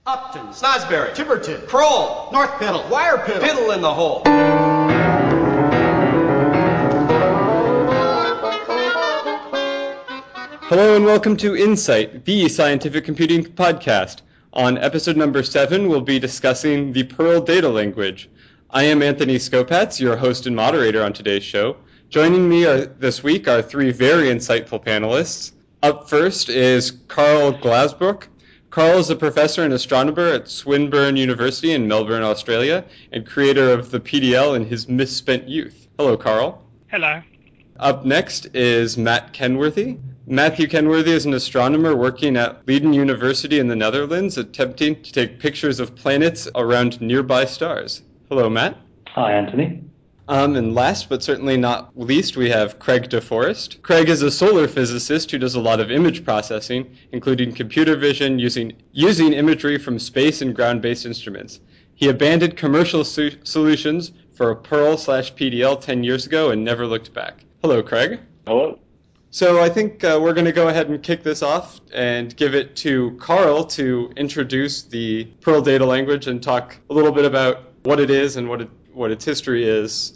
Upton, Snosbury, Tiverton, Kroll, North Piddle, Wire Piddle, Piddle in the hole. Hello and welcome to Insight, the scientific computing podcast. On episode number 7, we'll be discussing the Perl data language. I am Anthony Skopatz, your host and moderator on today's show. Joining me this week are 3 very insightful panelists. Up first is Carl Glasbrook. Carl is a professor and astronomer at Swinburne University in Melbourne, Australia, and creator of the PDL in his misspent youth. Hello, Carl. Hello. Up next is Matt Kenworthy. Matthew Kenworthy is an astronomer working at Leiden University in the Netherlands, attempting to take pictures of planets around nearby stars. Hello, Matt. Hi, Anthony. And last but certainly not least, we have Craig DeForest. Craig is a solar physicist who does a lot of image processing, including computer vision using imagery from space and ground-based instruments. He abandoned commercial solutions for a Perl/PDL 10 years ago and never looked back. Hello, Craig. Hello. So I think we're going to go ahead and kick this off and give it to Carl to introduce the Perl data language and talk a little bit about what it is and what its history is.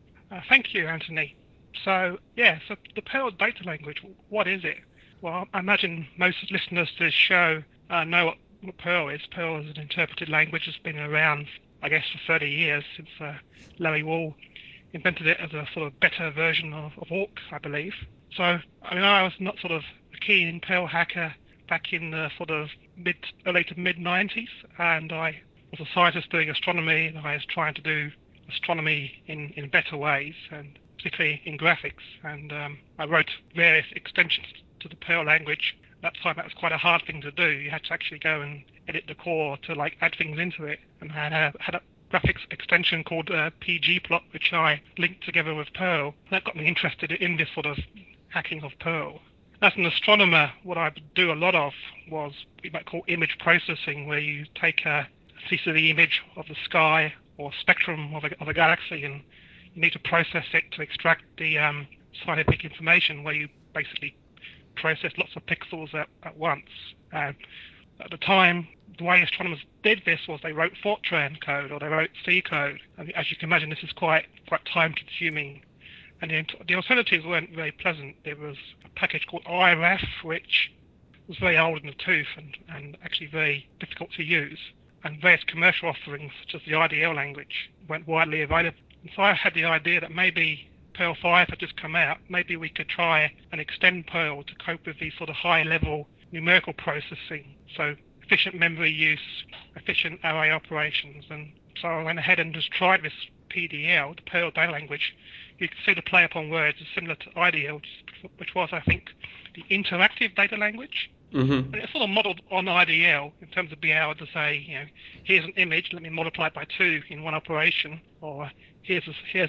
Thank you, Anthony. So the Perl data language, what is it? Well, I imagine most listeners to this show know what Perl is. Perl is an interpreted language that's been around, I guess, for 30 years, since Larry Wall invented it as a sort of better version of Awk, I believe. So, I was not sort of a keen Perl hacker back in the sort of early to mid-90s, and I was a scientist doing astronomy, and I was trying to do astronomy in better ways, and particularly in graphics. And I wrote various extensions to the Perl language. At that time, that was quite a hard thing to do. You had to actually go and edit the core to add things into it. And I had a graphics extension called pgplot, which I linked together with Perl. That got me interested in this sort of hacking of Perl. As an astronomer, what I would do a lot of was what you might call image processing, where you take a CCD image of the sky or spectrum of a galaxy, and you need to process it to extract the scientific information, where you basically process lots of pixels at once. At the time, the way astronomers did this was they wrote Fortran code or they wrote C code. And as you can imagine, this is quite time-consuming. And the alternatives weren't very pleasant. There was a package called IRF, which was very old in the tooth and actually very difficult to use. And various commercial offerings, such as the IDL language, weren't widely available. And so I had the idea that maybe Perl 5 had just come out. Maybe we could try and extend Perl to cope with these sort of high-level numerical processing. So efficient memory use, efficient array operations. And so I went ahead and just tried this PDL, the Perl data language. You can see the play upon words is similar to IDL, which was, I think, the interactive data language. Mm-hmm. It's sort of modeled on IDL in terms of being able to say, here's an image, let me multiply it by 2 in one operation, or here's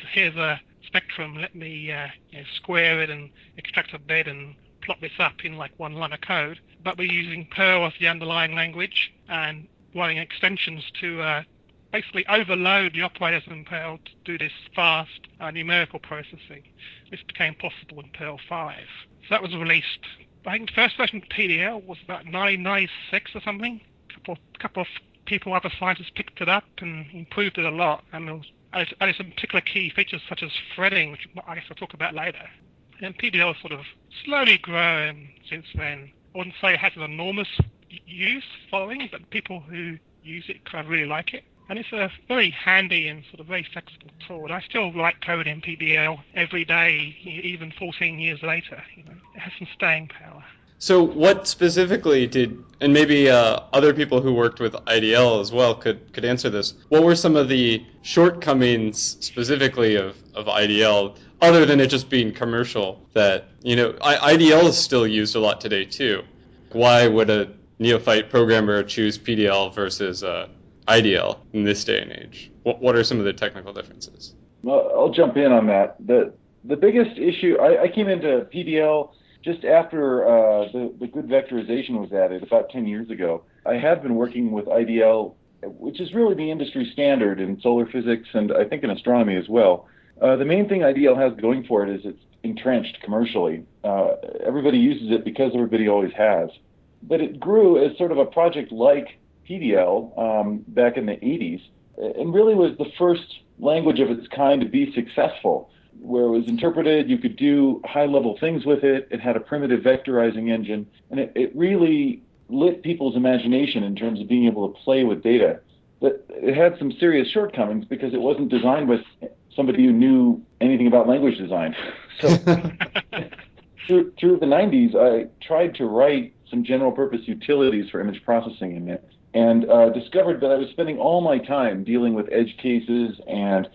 a spectrum, let me square it and extract a bed and plot this up in one line of code. But we're using Perl as the underlying language and running extensions to basically overload the operators in Perl to do this fast numerical processing. This became possible in Perl 5. So that was released, I think the first version of PDL was about 1996 or something. A couple of people, other scientists picked it up and improved it a lot. And it added some particular key features such as threading, which I guess I'll talk about later. And PDL has sort of slowly grown since then. I wouldn't say it has an enormous use following, but people who use it kind of really like it. And it's a very handy and sort of very flexible tool. And I still write code in PDL every day, even 14 years later. It has some staying power. So what specifically and maybe other people who worked with IDL as well could answer this, what were some of the shortcomings specifically of IDL, other than it just being commercial, that, IDL is still used a lot today too. Why would a neophyte programmer choose PDL versus IDL in this day and age? What are some of the technical differences? Well, I'll jump in on that. The biggest issue, I came into PDL just after the good vectorization was added about 10 years ago. I have been working with IDL, which is really the industry standard in solar physics and I think in astronomy as well. The main thing IDL has going for it is it's entrenched commercially. Everybody uses it because everybody always has. But it grew as sort of a project like PDL back in the 80s, and really was the first language of its kind to be successful, where it was interpreted, you could do high-level things with it, it had a primitive vectorizing engine, and it really lit people's imagination in terms of being able to play with data. But it had some serious shortcomings because it wasn't designed by somebody who knew anything about language design. So through the 90s, I tried to write some general-purpose utilities for image processing in it, and discovered that I was spending all my time dealing with edge cases and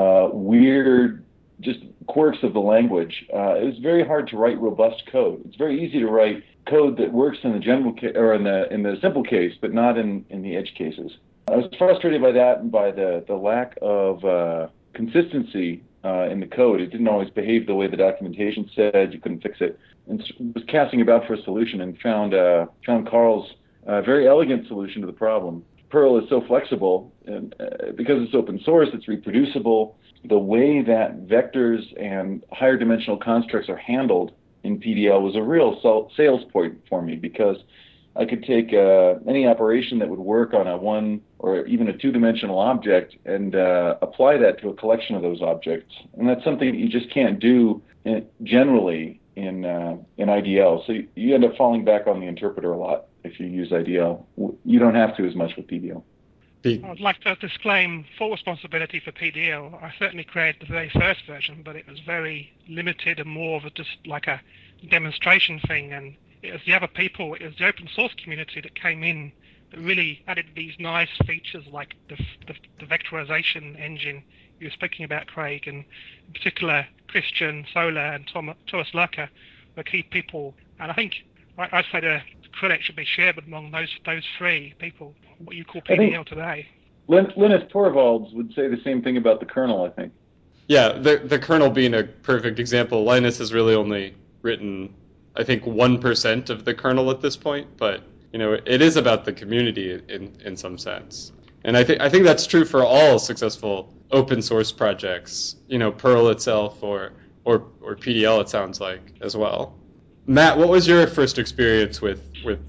weird just quirks of the language. It was very hard to write robust code. It's very easy to write code that works in the general or in the simple case, but not in the edge cases. I was frustrated by that and by the lack of consistency in the code. It didn't always behave the way the documentation said. You couldn't fix it. And was casting about for a solution and found Carl's very elegant solution to the problem. Perl is so flexible, and because it's open source, it's reproducible. The way that vectors and higher dimensional constructs are handled in PDL was a real sales point for me, because I could take any operation that would work on a one or even a two-dimensional object and apply that to a collection of those objects. And that's something that you just can't do generally in IDL. So you end up falling back on the interpreter a lot if you use IDL. You don't have to as much with PDL. I'd like to disclaim full responsibility for PDL. I certainly created the very first version, but it was very limited and more of just like a demonstration thing. And it was the other people, it was the open source community that came in that really added these nice features like the vectorization engine you were speaking about, Craig, and in particular Christian Solar and Thomas Lurker were key people. And I think I'd say the credit should be shared among those three people, what you call PDL today. Linus Torvalds would say the same thing about the kernel, I think. Yeah, the kernel being a perfect example. Linus has really only written, I think, 1% of the kernel at this point, but it is about the community in some sense. And I think that's true for all successful open source projects, Perl itself or PDL, it sounds like, as well. Matt, what was your first experience with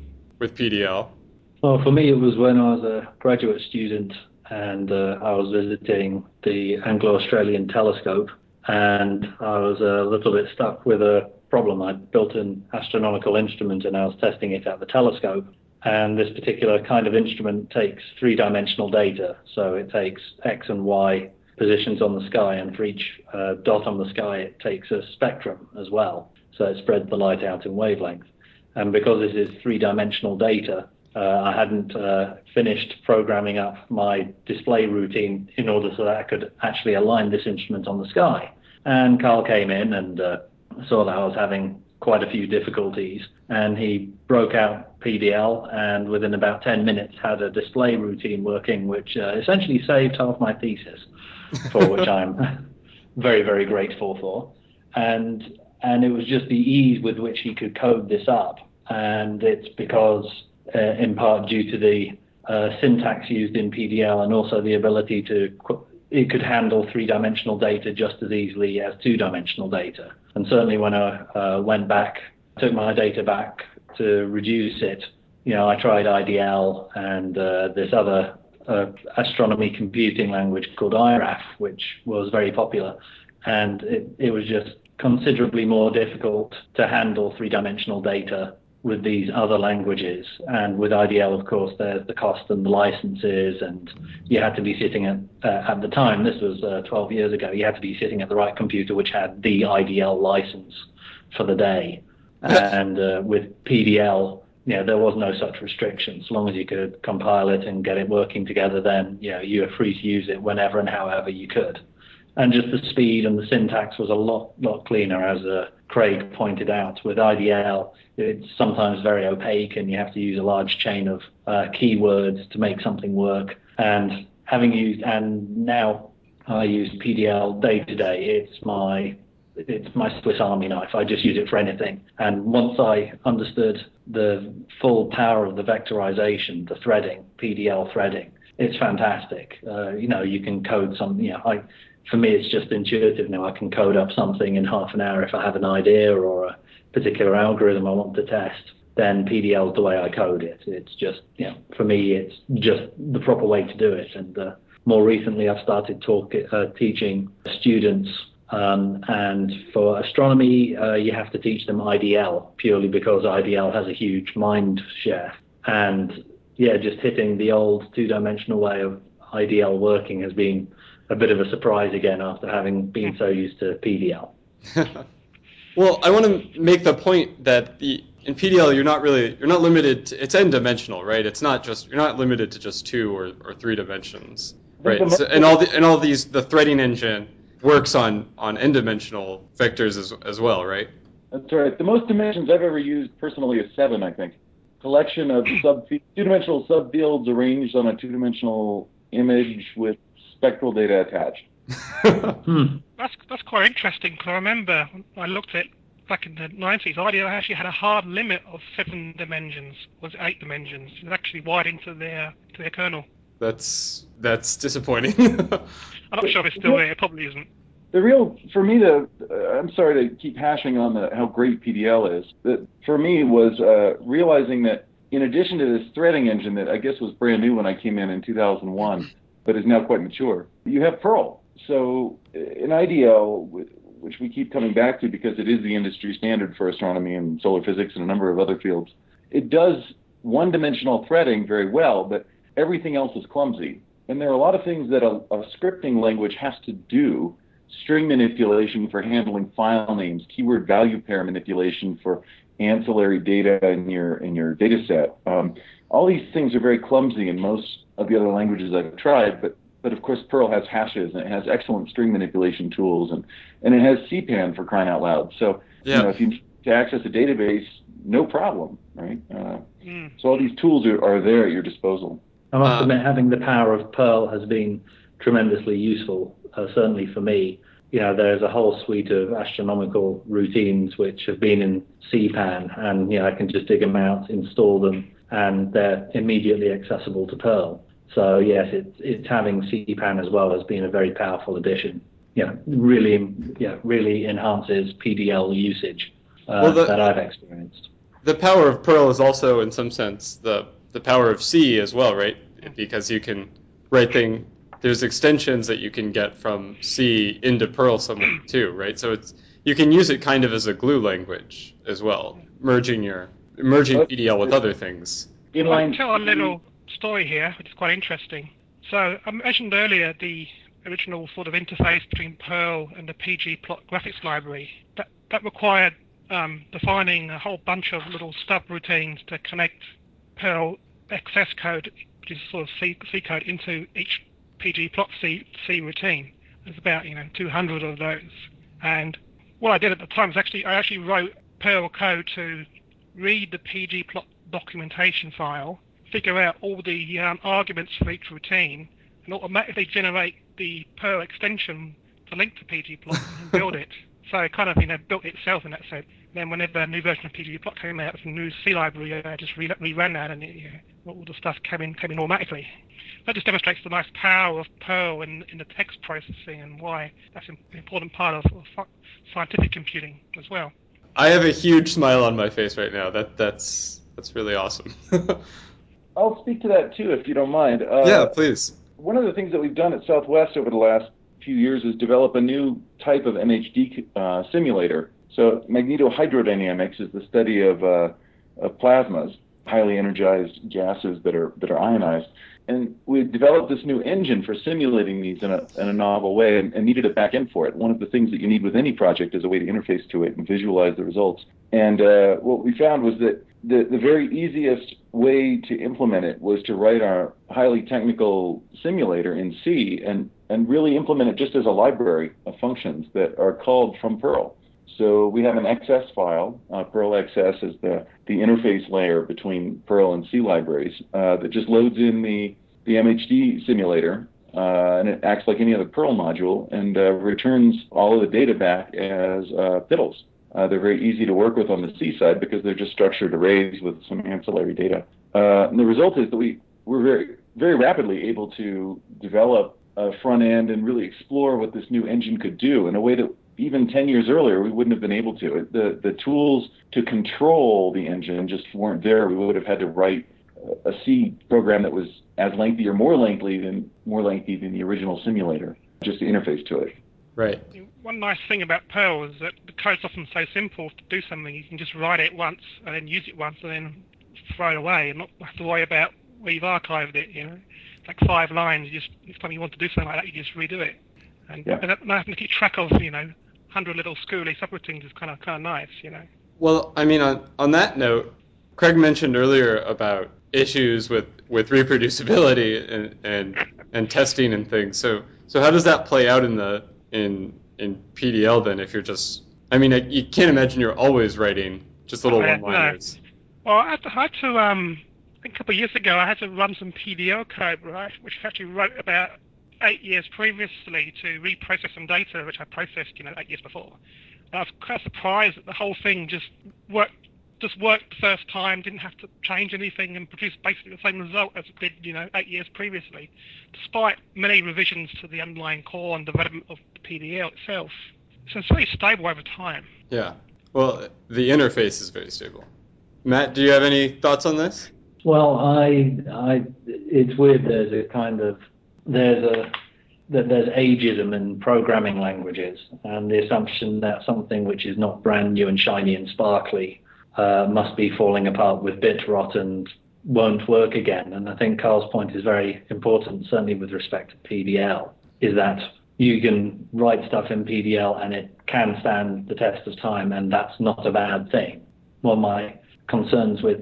PDL? Well, for me, it was when I was a graduate student and I was visiting the Anglo-Australian Telescope, and I was a little bit stuck with a problem. I'd built an astronomical instrument and I was testing it at the telescope, and this particular kind of instrument takes three-dimensional data. So it takes X and Y positions on the sky, and for each dot on the sky, it takes a spectrum as well. So it spreads the light out in wavelength. And because this is three-dimensional data, I hadn't finished programming up my display routine in order so that I could actually align this instrument on the sky. And Carl came in and saw that I was having quite a few difficulties, and he broke out PDL and within about 10 minutes had a display routine working, which essentially saved half my thesis, for which I'm very, very grateful for. And it was just the ease with which he could code this up. And it's because, in part due to the syntax used in PDL, and also the ability it could handle three-dimensional data just as easily as two-dimensional data. And certainly when I went back, took my data back to reduce it, I tried IDL and this other astronomy computing language called IRAF, which was very popular. And it was just considerably more difficult to handle three-dimensional data with these other languages. And with IDL, of course, there's the cost and the licenses, and you had to be sitting at the time, this was 12 years ago, you had to be sitting at the right computer which had the IDL license for the day. And with PDL, there was no such restriction. As long as you could compile it and get it working together, then you were free to use it whenever and however you could. And just the speed and the syntax was a lot cleaner, as Craig pointed out. With IDL, it's sometimes very opaque, and you have to use a large chain of keywords to make something work. And now I use PDL day to day. It's my Swiss Army knife. I just use it for anything. And once I understood the full power of the vectorization, the threading, PDL threading, it's fantastic. You can code something. For me, it's just intuitive now. I can code up something in half an hour if I have an idea or a particular algorithm I want to test. then PDL is the way I code it. It's just, for me, it's just the proper way to do it. And more recently, I've started teaching students, and for astronomy, you have to teach them IDL, purely because IDL has a huge mind share. And just hitting the old two-dimensional way of IDL working has been a bit of a surprise again after having been so used to PDL. Well, I want to make the point that in PDL you're not limited to, it's n-dimensional, right? It's not just, you're not limited to just 2 or 3 dimensions, right? So, and all these, the threading engine works on n-dimensional vectors as well, right? That's right. The most dimensions I've ever used personally is 7, I think. Collection of two-dimensional subfields arranged on a two-dimensional image with spectral data attached. That's quite interesting, because I remember I looked at back in the 90s, IDL actually had a hard limit of 7 dimensions, was 8 dimensions. It was actually wired into their kernel. That's disappointing. I'm not sure if it's still there. It probably isn't. For me, I'm sorry to keep hashing on how great PDL is. That for me was realizing that in addition to this threading engine that I guess was brand new when I came in 2001, but is now quite mature, you have Perl. So in IDL, which we keep coming back to because it is the industry standard for astronomy and solar physics and a number of other fields, it does one-dimensional threading very well, but everything else is clumsy. And there are a lot of things that a scripting language has to do. String manipulation for handling file names, keyword value pair manipulation for ancillary data in your data set. All these things are very clumsy in most of the other languages I've tried, but of course Perl has hashes and it has excellent string manipulation tools and it has CPAN for crying out loud. So if you need to access a database, no problem, right? So all these tools are there at your disposal. I must admit, having the power of Perl has been tremendously useful, certainly for me. There's a whole suite of astronomical routines which have been in CPAN, and I can just dig them out, install them, and they're immediately accessible to Perl. So yes, it's having CPAN as well has been a very powerful addition. Really enhances PDL usage that I've experienced. The power of Perl is also, in some sense, the power of C as well, right? Because you can write there's extensions that you can get from C into Perl somewhere too, right? So you can use it kind of as a glue language as well, merging PDL with other things. I'll tell a little story here, which is quite interesting. So I mentioned earlier the original sort of interface between Perl and the pgplot graphics library. That required defining a whole bunch of little stub routines to connect Perl XS code, which is sort of C code, into each pgplot C routine. There's about 200 of those. And what I did at the time was I actually wrote Perl code to read the pgplot documentation file, figure out all the arguments for each routine, and automatically generate the Perl extension to link to pgplot and build it. So it kind of built itself in that sense. Then whenever a new version of pgplot came out with a new C library, I just reran that, and all the stuff came in automatically. That just demonstrates the nice power of Perl in the text processing and why that's an important part of scientific computing as well. I have a huge smile on my face right now. That's really awesome. I'll speak to that too, if you don't mind. Yeah, please. One of the things that we've done at Southwest over the last few years is develop a new type of MHD simulator. So magnetohydrodynamics is the study of plasmas, highly energized gases that are ionized. And we developed this new engine for simulating these in a novel way and needed a back end for it. One of the things that you need with any project is a way to interface to it and visualize the results. And what we found was that the very easiest way to implement it was to write our highly technical simulator in C and really implement it just as a library of functions that are called from Perl. So we have an XS file. Perl XS is the interface layer between Perl and C libraries that just loads in the MHD simulator, and it acts like any other Perl module and returns all of the data back as PIDLs. They're very easy to work with on the C side because they're just structured arrays with some ancillary data. And the result is that we're very, very rapidly able to develop a front end and really explore what this new engine could do in a way that even 10 years earlier, we wouldn't have been able to. The tools to control the engine just weren't there. We would have had to write a C program that was as lengthy or more lengthy than the original simulator, just to interface to it. Right. One nice thing about Perl is that the code's often so simple to do something. You can just write it once and then use it once and then throw it away and not have to worry about where you've archived it. It's like 5 lines. Each time you want to do something like that, you just redo it. And not having to keep track of 100 little schooly subroutines is kind of nice. Well, I mean, on that note, Craig mentioned earlier about issues with reproducibility and testing and things. So how does that play out in PDL then? If you're just, you can't imagine you're always writing just little one-liners. No. Well, I had to I think a couple of years ago, I had to run some PDL code, right, which I actually wrote about 8 years previously to reprocess some data which I processed 8 years before. And I was quite surprised that the whole thing just worked the first time, didn't have to change anything, and produced basically the same result as it did 8 years previously, despite many revisions to the underlying core and development of the PDL itself. So it's very stable over time. Yeah. Well, the interface is very stable. Matt, do you have any thoughts on this? Well, it's weird. There's ageism in programming languages, and the assumption that something which is not brand new and shiny and sparkly must be falling apart with bit rot and won't work again. And I think Carl's point is very important, certainly with respect to PDL, is that you can write stuff in PDL and it can stand the test of time, and that's not a bad thing. Well, my concerns with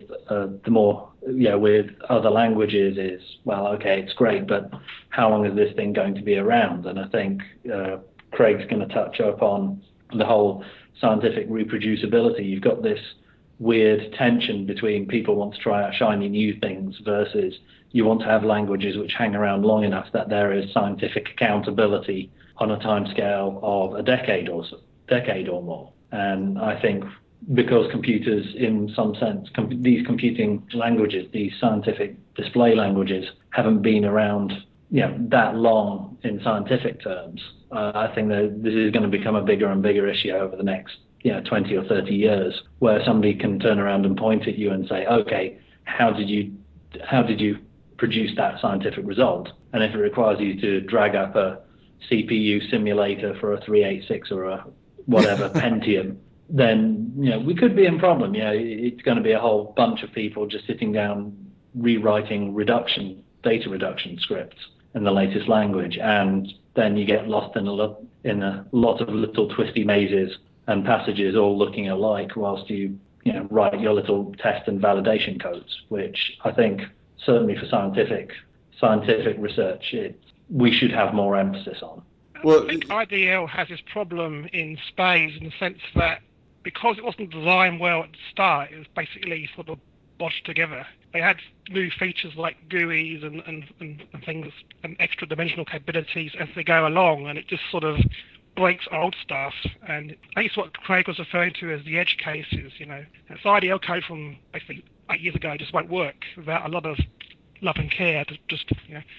with other languages is, well, okay, it's great, but how long is this thing going to be around? And I think Craig's going to touch upon the whole scientific reproducibility. You've got this weird tension between people want to try out shiny new things versus you want to have languages which hang around long enough that there is scientific accountability on a timescale of a decade or more. And I think because computers, in some sense, these computing languages, these scientific display languages, haven't been around that long in scientific terms, I think that this is going to become a bigger and bigger issue over the next 20 or 30 years, where somebody can turn around and point at you and say, okay, how did you produce that scientific result? And if it requires you to drag up a CPU simulator for a 386 or a whatever Pentium, then we could be in problem. It's going to be a whole bunch of people just sitting down rewriting data reduction scripts in the latest language, and then you get lost in a lot of little twisty mazes and passages all looking alike whilst you write your little test and validation codes, which I think certainly for scientific research we should have more emphasis on. Well, I think IDL has this problem in spades in the sense that because it wasn't designed well at the start, it was basically sort of botched together. They had new features like GUIs and things and extra dimensional capabilities as they go along, and it just sort of breaks old stuff. And I think it's what Craig was referring to as the edge cases. It's IDL code from basically 8 years ago just won't work without a lot of love and care to just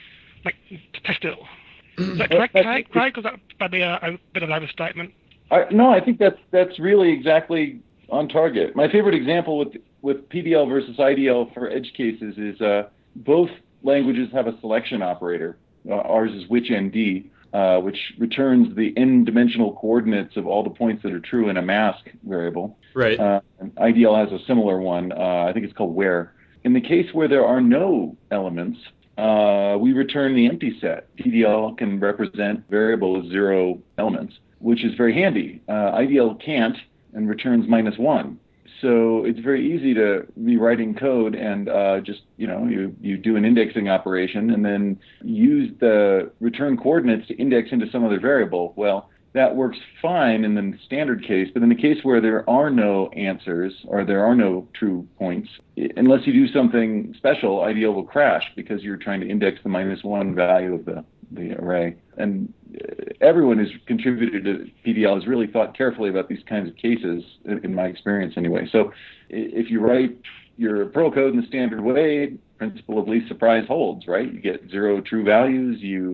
to test it all. Is that correct, Craig? Was that maybe a bit of an overstatement? No, I think that's really exactly on target. My favorite example with PDL versus IDL for edge cases is both languages have a selection operator. Ours is which-ND, which returns the n-dimensional coordinates of all the points that are true in a mask variable. Right. And IDL has a similar one. I think it's called where. In the case where there are no elements, we return the empty set. PDL can represent variable with 0 elements, which is very handy. IDL can't and returns -1. So it's very easy to be writing code and just, you do an indexing operation and then use the return coordinates to index into some other variable. Well, that works fine in the standard case, but in the case where there are no answers or there are no true points, unless you do something special, IDL will crash because you're trying to index the -1 value of the array. And everyone who's contributed to PDL has really thought carefully about these kinds of cases, in my experience anyway. So if you write your Perl code in the standard way, principle of least surprise holds, right? You get 0 true values, you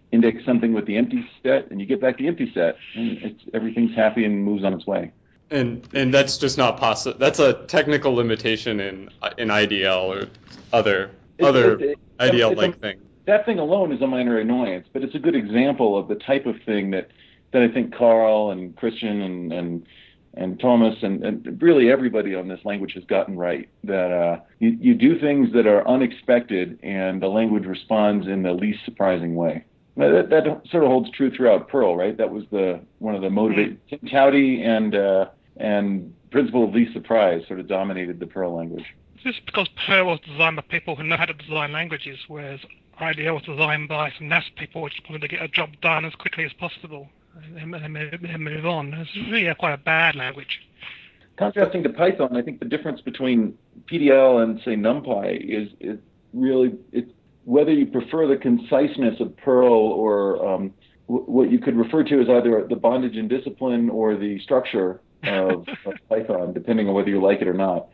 index something with the empty set, and you get back the empty set, and everything's happy and moves on its way. And that's just not possible. That's a technical limitation in IDL or other IDL-like things. That thing alone is a minor annoyance, but it's a good example of the type of thing that I think Carl and Christian and Thomas and really everybody on this language has gotten right. That you do things that are unexpected, and the language responds in the least surprising way. That sort of holds true throughout Perl, right? That was one of the motivators. Towdy and principle of least surprise sort of dominated the Perl language. This is because Perl was designed by people who know how to design languages, whereas IDL was designed by some NASA people who just wanted to get a job done as quickly as possible and move on. It's really quite a bad language. Contrasting to Python, I think the difference between PDL and, say, NumPy is really it's whether you prefer the conciseness of Perl or what you could refer to as either the bondage and discipline or the structure of Python, depending on whether you like it or not.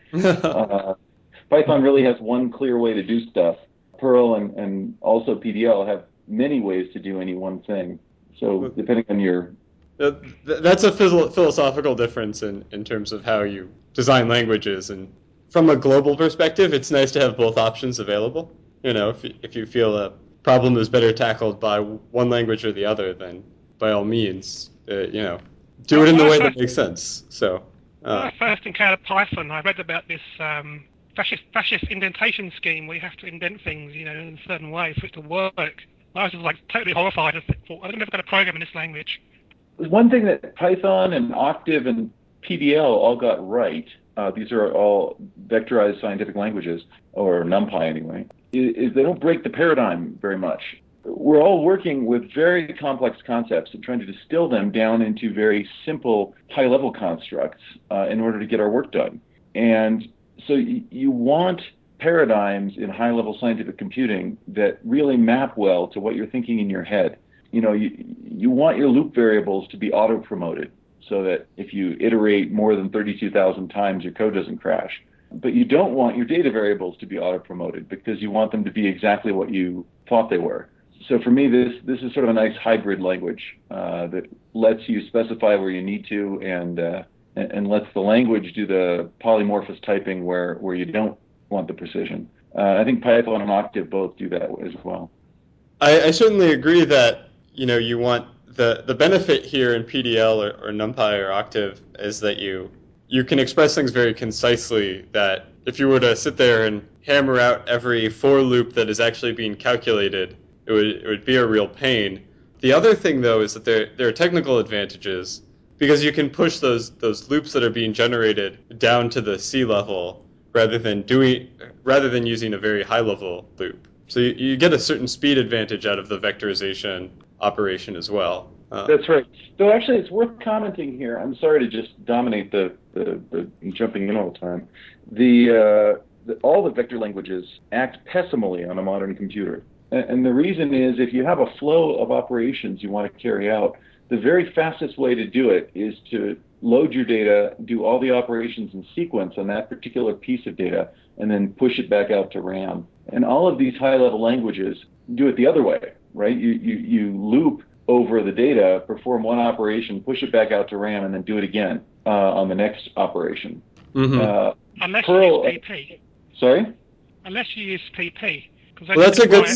Python really has one clear way to do stuff. Perl and also PDL have many ways to do any one thing. So depending on your... That's a philosophical difference in terms of how you design languages. And from a global perspective, it's nice to have both options available. If you feel a problem is better tackled by one language or the other, then by all means, do it in the way that makes sense. So when I first encountered Python, I read about this fascist indentation scheme where you have to indent things, in a certain way for it to work. I was just totally horrified. I thought, I'm never going to program in this language. One thing that Python and Octave and PDL all got right, these are all vectorized scientific languages, or NumPy anyway, is they don't break the paradigm very much. We're all working with very complex concepts and trying to distill them down into very simple, high-level constructs in order to get our work done. And so you want paradigms in high-level scientific computing that really map well to what you're thinking in your head. You want your loop variables to be auto-promoted so that if you iterate more than 32,000 times, your code doesn't crash. But you don't want your data variables to be auto-promoted because you want them to be exactly what you thought they were. So for me, this is sort of a nice hybrid language that lets you specify where you need to and lets the language do the polymorphous typing where you don't want the precision. I think Python and Octave both do that as well. I certainly agree that you want the benefit here in PDL or NumPy or Octave is that you can express things very concisely, that if you were to sit there and hammer out every for loop that is actually being calculated, it would be a real pain. The other thing, though, is that there are technical advantages because you can push those loops that are being generated down to the C level rather than using a very high level loop. So you get a certain speed advantage out of the vectorization operation as well. That's right. So actually, it's worth commenting here. I'm sorry to just dominate the jumping in all the time. All the vector languages act pessimally on a modern computer. And the reason is if you have a flow of operations you want to carry out, the very fastest way to do it is to load your data, do all the operations in sequence on that particular piece of data, and then push it back out to RAM. And all of these high-level languages do it the other way, right? You loop over the data, perform one operation, push it back out to RAM, and then do it again on the next operation. Mm-hmm. Unless you use PP. Sorry? Unless you use PP. Well, that's a good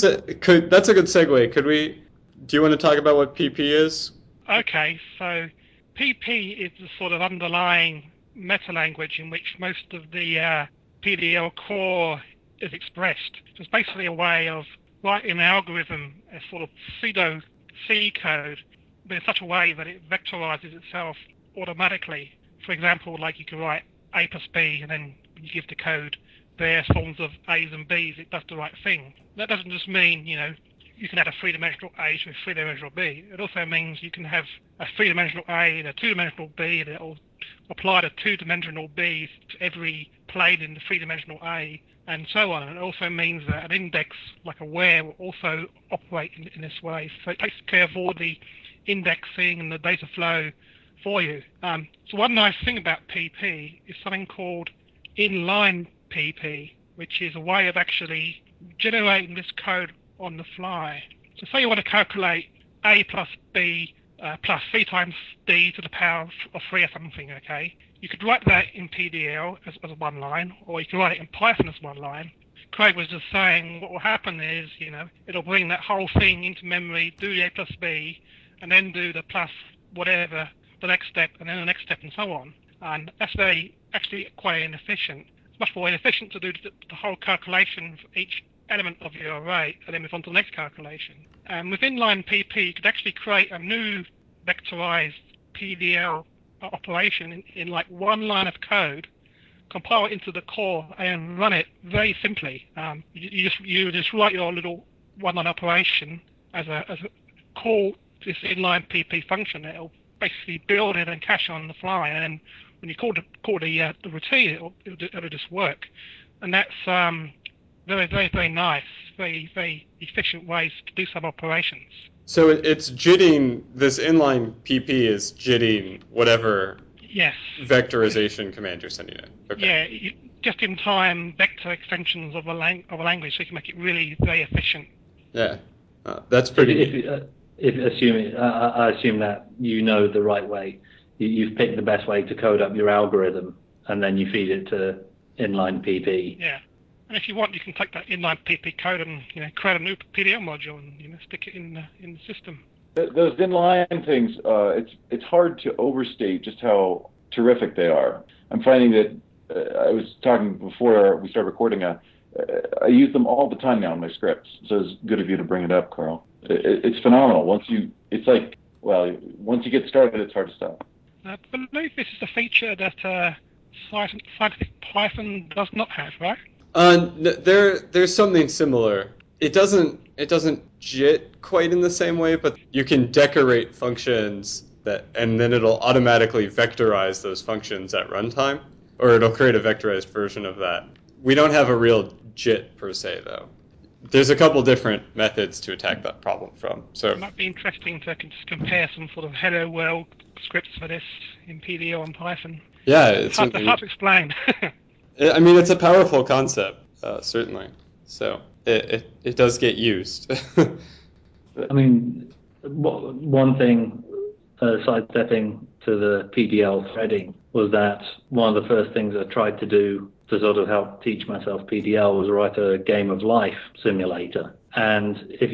segue. Do you want to talk about what PP is? Okay, so PP is the sort of underlying meta-language in which most of the PDL core is expressed. So it's basically a way of writing an algorithm, a sort of pseudo C code, but in such a way that it vectorizes itself automatically. For example, you could write A plus B, and then you give the code various forms of A's and B's, it does the right thing. That doesn't just mean, you can add a three-dimensional A to a three-dimensional B. It also means you can have a three-dimensional A and a two-dimensional B, and it'll apply the two-dimensional B to every plane in the three-dimensional A, and so on. And it also means that an index, like a where, will also operate in this way. So it takes care of all the indexing and the data flow for you. So one nice thing about PP is something called inline PP, which is a way of actually generating this code on the fly. So say you want to calculate a plus b plus c times d to the power of 3 or something, okay? You could write that in PDL as one line, or you could write it in Python as one line. Craig was just saying what will happen is, it'll bring that whole thing into memory, do the a plus b, and then do the plus whatever, the next step, and then the next step, and so on. And that's actually quite inefficient. It's much more inefficient to do the whole calculation for each element of your array, and then move on to the next calculation. And with inline PP, you could actually create a new vectorized PDL operation in like one line of code, compile it into the core, and run it very simply. You just write your little one-line operation as a call this inline PP function. It'll basically build it and cache on the fly, and when you call the routine, it'll just work. And that's very, very, very nice, very, very efficient ways to do some operations. So it's JITting, this inline PP is JITting whatever vectorization command you're sending it. Okay. Yeah, just-in-time vector extensions of a language, so you can make it really very efficient. Yeah, that's pretty. I assume that you know the right way. You've picked the best way to code up your algorithm, and then you feed it to inline PP. Yeah. And if you want, you can take that inline PP code and create a new PDL module and stick it in the system. Those inline things, it's hard to overstate just how terrific they are. I'm finding that I was talking before we started recording. I use them all the time now in my scripts. So it's good of you to bring it up, Carl. It's phenomenal. Once you get started, it's hard to stop. I believe this is a feature that Scientific Python does not have, right? There's something similar. It doesn't JIT quite in the same way, but you can decorate functions and then it'll automatically vectorize those functions at runtime, or it'll create a vectorized version of that. We don't have a real JIT per se, though. There's a couple different methods to attack that problem from. So it might be interesting to just compare some sort of hello world scripts for this in PDL and Python. Yeah, it's hard to explain. I mean, it's a powerful concept, certainly. So it does get used. I mean, one thing, sidestepping to the PDL threading, was that one of the first things I tried to do to sort of help teach myself PDL was write a game of life simulator. And if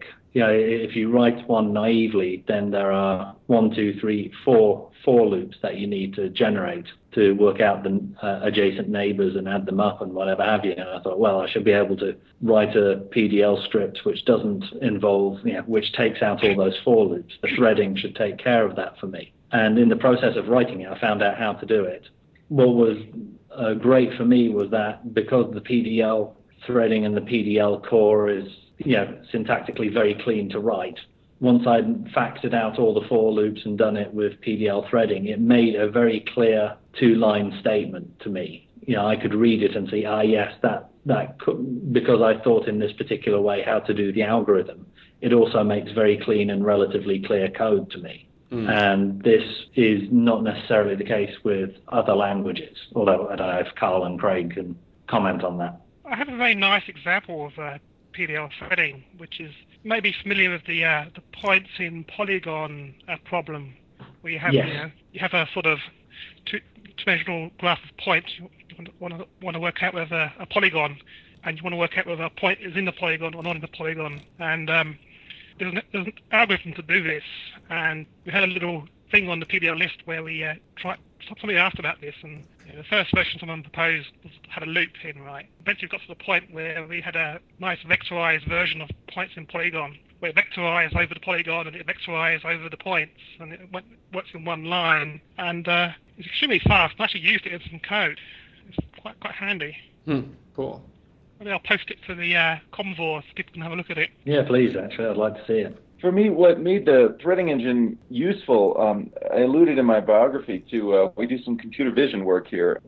you write one naively, then there are 1, 2, 3, 4 for loops that you need to generate to work out the adjacent neighbors and add them up and whatever have you. And I thought, well, I should be able to write a PDL script which doesn't involve, which takes out all those for loops. The threading should take care of that for me. And in the process of writing it, I found out how to do it. What was great for me was that because the PDL threading and the PDL core is syntactically very clean to write, once I'd factored out all the for loops and done it with PDL threading, it made a very clear 2-line statement to me. I could read it and see, yes, that could, because I thought in this particular way how to do the algorithm, it also makes very clean and relatively clear code to me. And this is not necessarily the case with other languages, although I don't know if Carl and Craig can comment on that. I have a very nice example of PDL threading, which is maybe familiar with the points in polygon problem, where you have you have a sort of two-dimensional graph of points. You want to work out whether a polygon, and you want to work out whether a point is in the polygon or not in the polygon, and there's an algorithm to do this, and we had a little thing on the PDL list where we somebody asked about this, and the first version someone proposed had a loop in, right? Eventually we got to the point where we had a nice vectorized version of points in polygon, where it vectorized over the polygon and it vectorized over the points, and it works in one line, and it's extremely fast. I actually used it in some code. It's quite handy. Cool. Maybe I'll post it to the Convor so people can have a look at it. Yeah, please, actually. I'd like to see it. For me, what made the threading engine useful, I alluded in my biography to, we do some computer vision work here.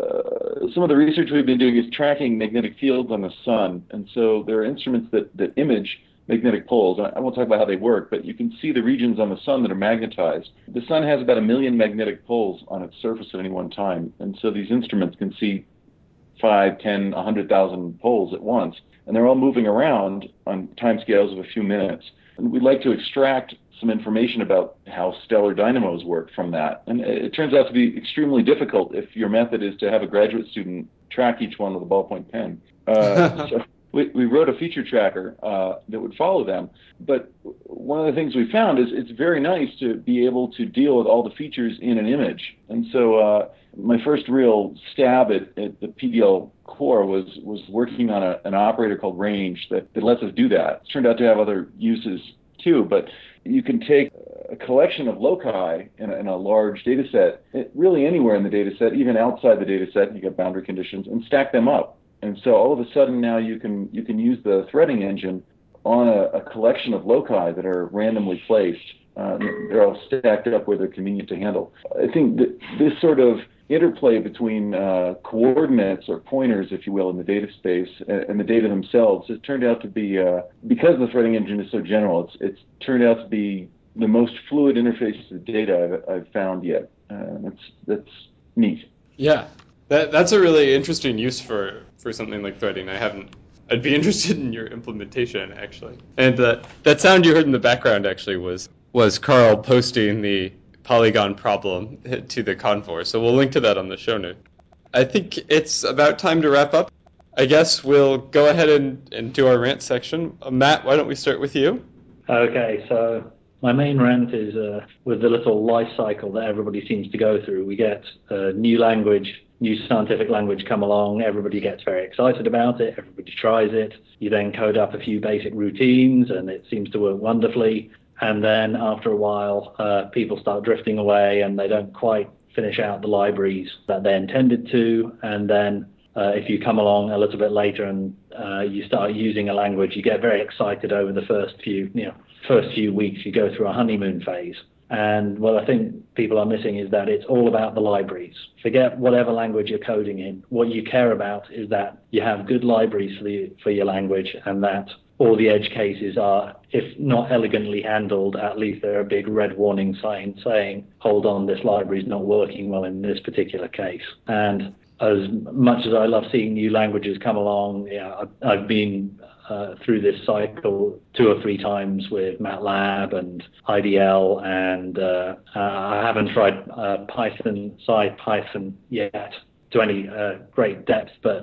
Some of the research we've been doing is tracking magnetic fields on the sun. And so there are instruments that image magnetic poles. I won't talk about how they work, but you can see the regions on the sun that are magnetized. The sun has about 1 million magnetic poles on its surface at any one time. And so these instruments can see 5, 10, 100,000 poles at once, and they're all moving around on timescales of a few minutes. And we'd like to extract some information about how stellar dynamos work from that. And it turns out to be extremely difficult if your method is to have a graduate student track each one with a ballpoint pen. So we wrote a feature tracker that would follow them. But one of the things we found is it's very nice to be able to deal with all the features in an image. And so my first real stab at the PDL core was working on an operator called range that lets us do that. It's turned out to have other uses too, but you can take a collection of loci in a large data set, really anywhere in the data set, even outside the data set, you get boundary conditions, and stack them up. And so all of a sudden now you can use the threading engine on a collection of loci that are randomly placed. They're all stacked up where they're convenient to handle. I think that this sort of interplay between coordinates or pointers, if you will, in the data space and the data themselves has turned out to be, because the threading engine is so general, it's turned out to be the most fluid interface to data I've found yet. That's neat. Yeah, that's a really interesting use for something like threading. I'd be interested in your implementation, actually. And that sound you heard in the background actually was Carl posting the Polygon problem to the Confor, so we'll link to that on the show note. I think it's about time to wrap up. I guess we'll go ahead and do our rant section. Matt, why don't we start with you? Okay, so my main rant is with the little life cycle that everybody seems to go through. We get a new language, new scientific language come along, everybody gets very excited about it, everybody tries it, you then code up a few basic routines and it seems to work wonderfully. And then after a while, people start drifting away and they don't quite finish out the libraries that they intended to. And then if you come along a little bit later and you start using a language, you get very excited over the first few weeks. You go through a honeymoon phase. And what I think people are missing is that it's all about the libraries. Forget whatever language you're coding in. What you care about is that you have good libraries for your language, and that all the edge cases are, if not elegantly handled, at least there are a big red warning sign saying, hold on, this library is not working well in this particular case. And as much as I love seeing new languages come along, I've been through this cycle 2 or 3 times with MATLAB and IDL, and I haven't tried SciPython yet to any great depth, but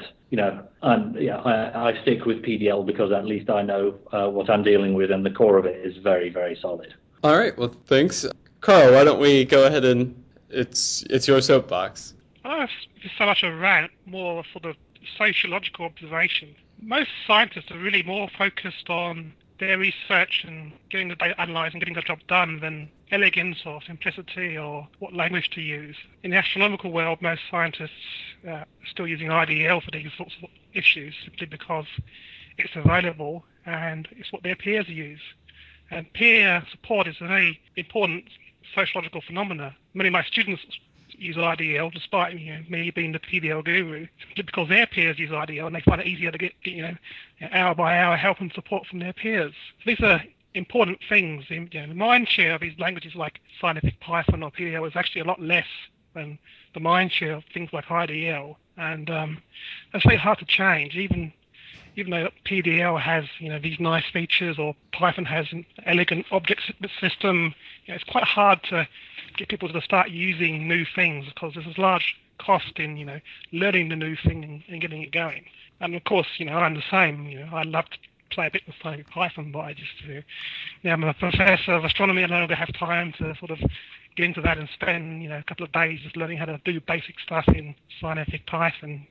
I stick with PDL because at least I know what I'm dealing with, and the core of it is very, very solid. All right, well, thanks. Carl, why don't we go ahead and it's your soapbox. It's so much a rant, more sort of sociological observation. Most scientists are really more focused on their research and getting the data analysed and getting the job done than elegance or simplicity or what language to use. In the astronomical world, most scientists are still using IDL for these sorts of issues simply because it's available and it's what their peers use. And peer support is a very important sociological phenomena. Many of my students use IDL, despite me being the PDL guru, simply because their peers use IDL and they find it easier to get hour by hour help and support from their peers. So these are important things. The mind share of these languages like Scientific Python or PDL is actually a lot less than the mind share of things like IDL, and that's very hard to change. Even though PDL has these nice features, or Python has an elegant object system, it's quite hard to get people to start using new things because there's this large cost in learning the new thing and getting it going. And of course, I'm the same. I love to play a bit with Scientific Python, but I just now I'm a professor of astronomy. I no longer have time to sort of get into that and spend a couple of days just learning how to do basic stuff in Scientific Python.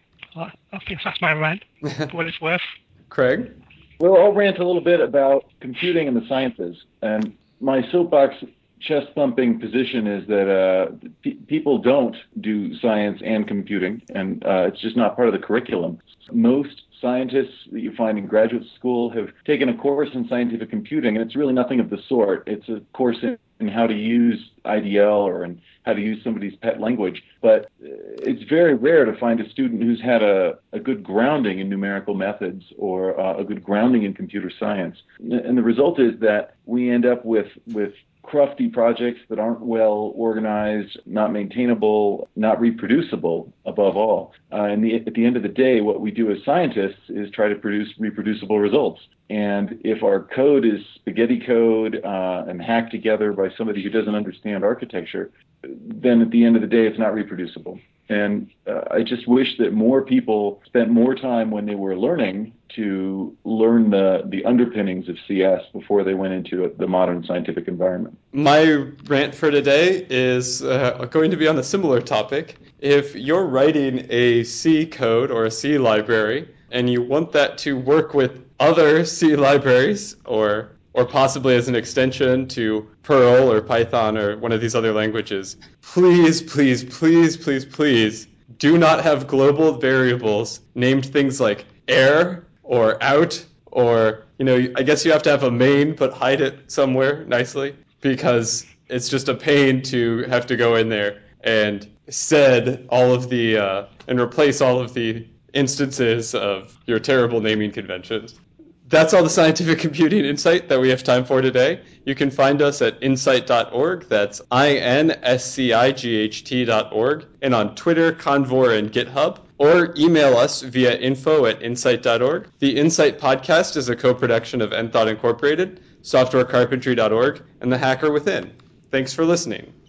I think that's my rant for what it's worth. Craig? Well, I'll rant a little bit about computing and the sciences. And my soapbox chest-thumping position is that people don't do science and computing, and it's just not part of the curriculum. Most scientists that you find in graduate school have taken a course in scientific computing, and it's really nothing of the sort. It's a course in how to use IDL or in how to use somebody's pet language. But it's very rare to find a student who's had a good grounding in numerical methods or a good grounding in computer science. And the result is that we end up with crufty projects that aren't well organized, not maintainable, not reproducible, above all. And at the end of the day, what we do as scientists is try to produce reproducible results. And if our code is spaghetti code and hacked together by somebody who doesn't understand architecture, then at the end of the day, it's not reproducible. And I just wish that more people spent more time when they were learning to learn the underpinnings of CS before they went into the modern scientific environment. My rant for today is going to be on a similar topic. If you're writing a C code or a C library and you want that to work with other C libraries or possibly as an extension to Perl or Python or one of these other languages, please, please, please, please, please do not have global variables named things like air or out or, I guess you have to have a main but hide it somewhere nicely because it's just a pain to have to go in there and set all of the, and replace all of the instances of your terrible naming conventions. That's all the scientific computing insight that we have time for today. You can find us at insight.org. That's INSCIGHT.org. And on Twitter, Convor, and GitHub. Or email us via info@insight.org. The Insight podcast is a co-production of Enthought Incorporated, softwarecarpentry.org, and The Hacker Within. Thanks for listening.